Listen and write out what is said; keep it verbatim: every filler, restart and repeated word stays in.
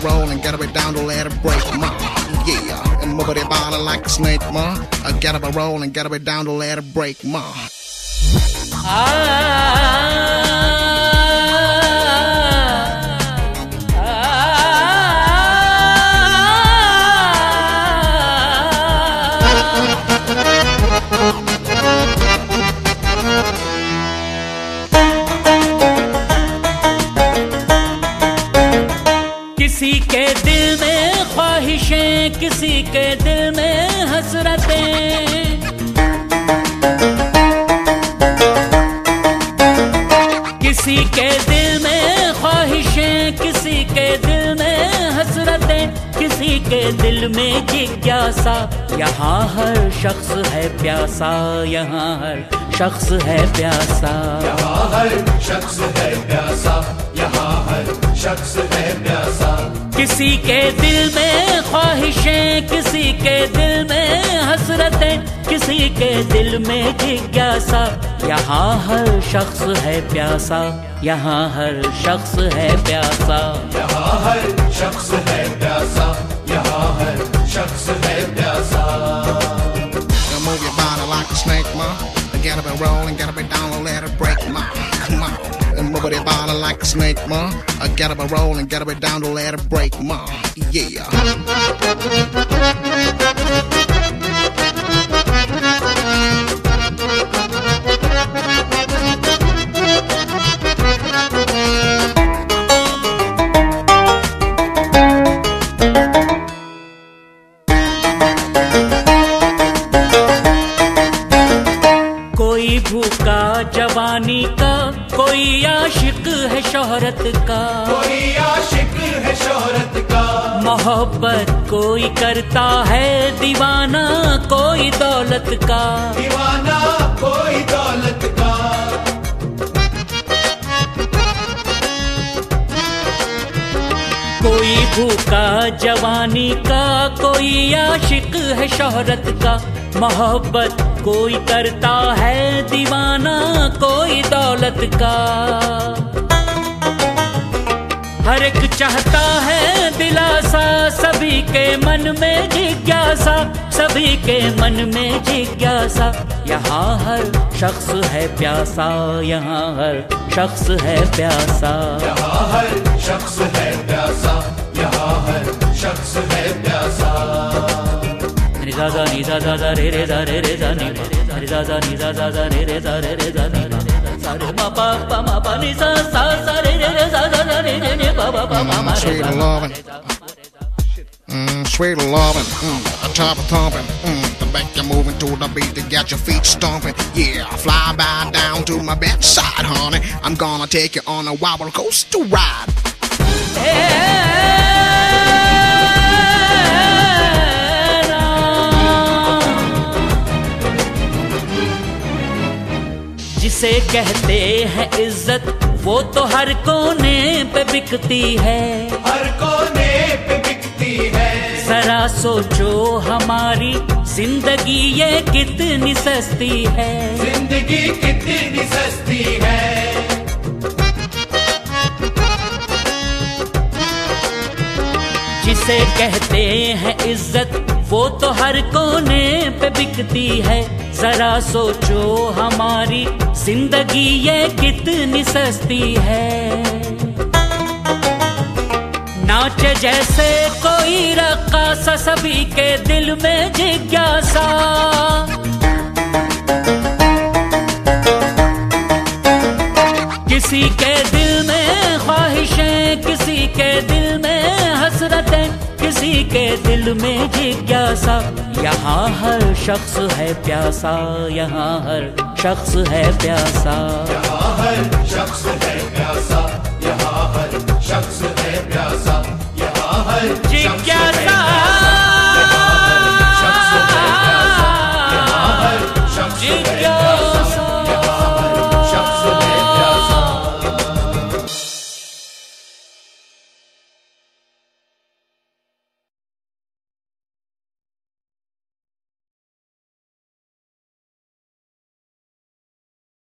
a roll and get it down to let it break, ma. Yeah, and move it body like a snake, ma. I get up a roll and get it down to let it break, ma. किसी के दिल में ख्वाहिशें, किसी के दिल में हसरतें, किसी के दिल में ख्वाहिशें, किसी के दिल में हसरतें, किसी के दिल में जिज्ञासा। यहाँ हर शख्स है प्यासा, यहाँ हर शख्स है प्यासा, यहाँ हर शख्स है प्यासा, यहाँ हर शख्स है प्यासा। किसी के दिल में ख्वाहिशें, किसी के दिल में हसरतें, किसी के दिल में जिज्ञासा। यहाँ हर शख्स है प्यासा, यहाँ हर शख्स है प्यासा, यहाँ हर शख्स है प्यासा, यहाँ हर शख्स है प्यासा। Now move your body like a snake, ma. Get up and roll and get up and down and let it break, ma. Come on. And move your body like a snake, ma. Get up and roll and get up and down to let it break, ma. Yeah. कोई भूखा जवानी का, कोई आशिक है शोहरत का, कोई आशिक है शोहरत का। मोहब्बत कोई करता है दीवाना, कोई दौलत का, दीवाना कोई दौलत का। कोई भूखा जवानी का, कोई आशिक है शोहरत का। मोहब्बत कोई करता है दीवाना, कोई दौलत का। हर एक चाहता है दिलासा, सभी के मन में जिज्ञासा, सभी के मन में जिज्ञासा। यहाँ हर शख्स है प्यासा, यहाँ हर शख्स है प्यासा, यहाँ हर शख्स है प्यासा, यहाँ हर शख्स है प्यासा। रे दा दा नी दा दा दा रे रे दा रे रे दा नी मा, रे दा दा नी दा दा दा रे रे दा रे रे दा नी मा, सा रे मा पा पा मा पा नी सा सा सा रे रे रे दा दा दा रे रे रे पा पा पा मा मा रे Sweet दा lovin', mm, sweet lovin', mm, a top of thumping, mm, to make you moving to the beat to get your feet stomping. Yeah, fly by down to my bedside, honey. I'm gonna take you on a wild coaster ride. जिसे कहते हैं इज्जत, वो तो हर कोने पे बिकती है, हर कोने पे बिकती है। जरा सोचो हमारी जिंदगी ये कितनी सस्ती है, जिंदगी कितनी सस्ती है। जिसे कहते हैं इज्जत, वो तो हर कोने पे बिकती है। जरा सोचो हमारी जिंदगी ये कितनी सस्ती है। नाचे जैसे कोई रक्कासा, सभी के दिल में जिज्ञासा। किसी के दिल में ख्वाहिशें, किसी के दिल में हसरतें, किसी के दिल में जिज्ञासा। यहाँ हर शख्स है प्यासा, यहाँ हर शख्स है प्यासा, यहाँ हर शख्स है प्यासा, यहाँ हर शख्स है प्यासा, यहाँ हर शख्स